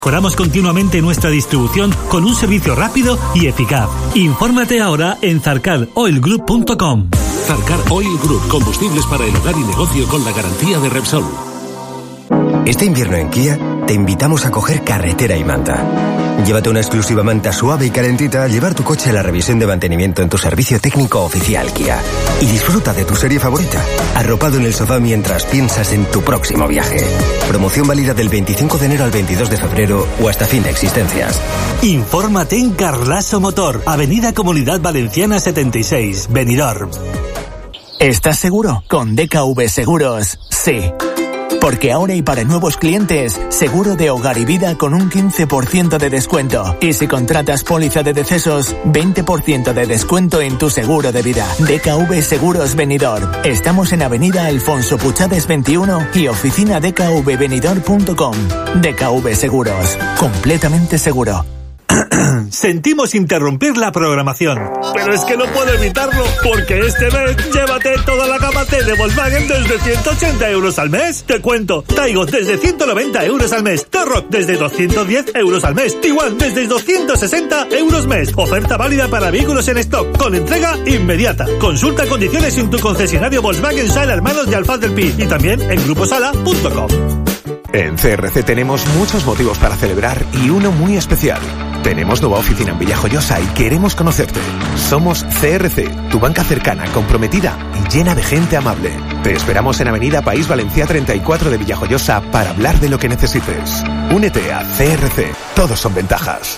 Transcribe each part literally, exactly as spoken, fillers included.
Mejoramos continuamente nuestra distribución con un servicio rápido y eficaz. Infórmate ahora en zarcar oil group punto com. Zarcar Oil Group, combustibles para el hogar y negocio con la garantía de Repsol. Este invierno en Kia te invitamos a coger carretera y manta. Llévate una exclusiva manta suave y calentita al llevar tu coche a la revisión de mantenimiento en tu servicio técnico oficial Kia. Y disfruta de tu serie favorita, arropado en el sofá mientras piensas en tu próximo viaje. Promoción válida del veinticinco de enero al veintidós de febrero o hasta fin de existencias. Infórmate en Carlaso Motor, Avenida Comunidad Valenciana setenta y seis, Benidorm. ¿Estás seguro? Con D K V Seguros, sí. Porque ahora y para nuevos clientes, seguro de hogar y vida con un quince por ciento de descuento. Y si contratas póliza de decesos, veinte por ciento de descuento en tu seguro de vida. D K V Seguros Benidorm. Estamos en Avenida Alfonso Puchades veintiuno y oficina d k v benidorm punto com. D K V Seguros. Completamente seguro. Sentimos interrumpir la programación, pero es que no puedo evitarlo, porque este mes llévate toda la gama T de Volkswagen desde ciento ochenta euros al mes. Te cuento, Taigo desde ciento noventa euros al mes, T-Roc desde doscientos diez euros al mes, Tiguan desde doscientos sesenta euros mes. Oferta válida para vehículos en stock, con entrega inmediata. Consulta condiciones en tu concesionario Volkswagen Sala Hermanos de Alfaz del Pi y también en grupo sala punto com. En C R C tenemos muchos motivos para celebrar y uno muy especial. Tenemos nueva oficina en Villajoyosa y queremos conocerte. Somos C R C, tu banca cercana, comprometida y llena de gente amable. Te esperamos en Avenida País Valencia treinta y cuatro de Villajoyosa para hablar de lo que necesites. Únete a C R C. Todos son ventajas.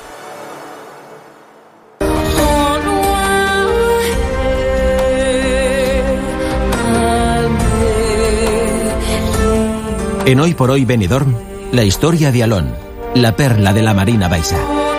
En Hoy por Hoy Benidorm, la historia de Alón, la perla de la Marina Baixa.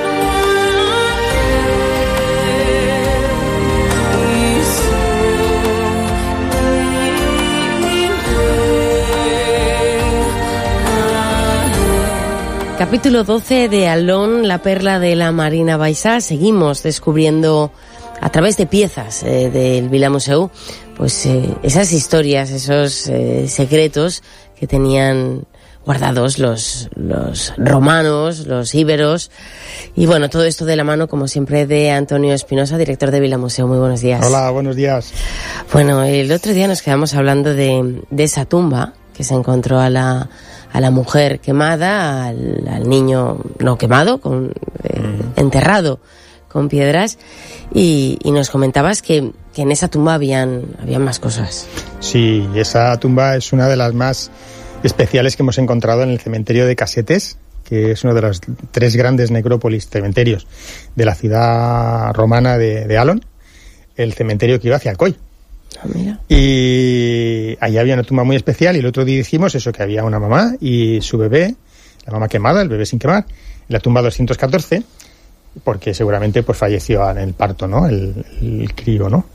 Capítulo doce de Alón, la perla de la Marina Baixa. Seguimos descubriendo a través de piezas eh, del Vila Museu, pues eh, esas historias, esos eh, secretos que tenían guardados los, los romanos, los íberos. Y bueno, todo esto de la mano, como siempre, de Antonio Espinosa, director de Vila Museu. Muy buenos días. Hola, buenos días. Bueno, el otro día nos quedamos hablando de, de esa tumba que se encontró a la, a la mujer quemada, al, al niño no quemado, con, eh, mm. enterrado con piedras, y, y nos comentabas que, que en esa tumba habían, habían más cosas. Sí, esa tumba es una de las más especiales que hemos encontrado en el cementerio de Casetes, que es uno de los tres grandes necrópolis, cementerios de la ciudad romana de, de Alón, el cementerio que iba hacia Alcoy. Ah, mira. Y allí había una tumba muy especial, y el otro día dijimos eso, que había una mamá y su bebé, la mamá quemada, el bebé sin quemar, en la tumba doscientos catorce, porque seguramente pues falleció en el parto, ¿no? El, el crío, ¿no?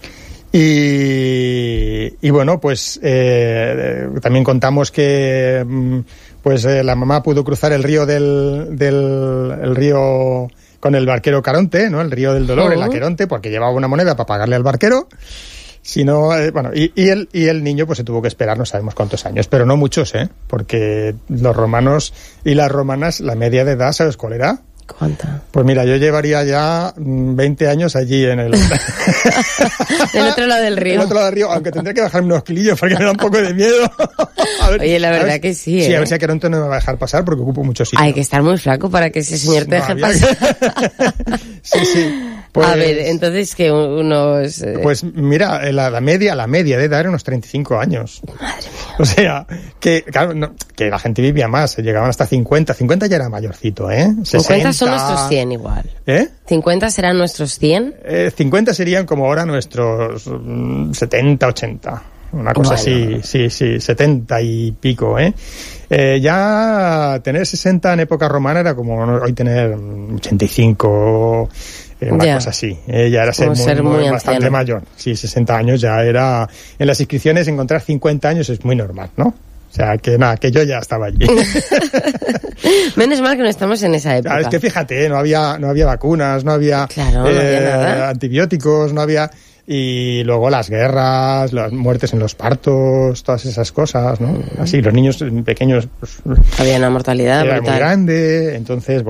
Y, y bueno, pues eh, también contamos que pues eh, la mamá pudo cruzar el río del, del el río con el barquero Caronte, ¿no? El río del dolor, uh-huh. el Aqueronte, porque llevaba una moneda para pagarle al barquero. Si no, eh, bueno, y, y el y el niño pues se tuvo que esperar no sabemos cuántos años, pero no muchos, ¿eh? Porque los romanos y las romanas, la media de edad, ¿sabes cuál era? ¿Cuánta? Pues mira, yo llevaría ya veinte años allí en el... del otro lado del río. Del otro lado del río, aunque tendría que bajarme unos kilillos porque me da un poco de miedo. A ver, oye, la verdad ver, que sí, ¿eh? Sí, a ver si Aqueronte no me va a dejar pasar porque ocupo mucho sitio. Hay que estar muy flaco para que ese señor te no, deje pasar. Que... sí, sí. Pues, a ver, entonces que unos... Eh... Pues mira, la, la media la media de edad era unos treinta y cinco años. Madre mía. O sea, que claro, no, que la gente vivía más, llegaban hasta cincuenta. cincuenta ya era mayorcito, ¿eh? cincuenta son nuestros cien igual. ¿Eh? ¿cincuenta serán nuestros cien? Eh, cincuenta serían como ahora nuestros um, setenta, ochenta. Una cosa bueno. así, sí, sí, setenta y pico, ¿eh? Eh, ya tener sesenta en época romana era como hoy tener ochenta y cinco, eh, una ya. cosa así. Eh, ya era ser, muy, ser muy, muy bastante anciano. mayor. Sí, sesenta años ya era... En las inscripciones encontrar cincuenta años es muy normal, ¿no? O sea, que nada, que yo ya estaba allí. Menos mal que no estamos en esa época. Claro, es que fíjate, no había, no había vacunas, no había, claro, no eh, había nada. antibióticos, no había... y luego las guerras, las muertes en los partos, todas esas cosas, ¿no? Así, los niños pequeños, pues, había una mortalidad era brutal. muy grande, entonces,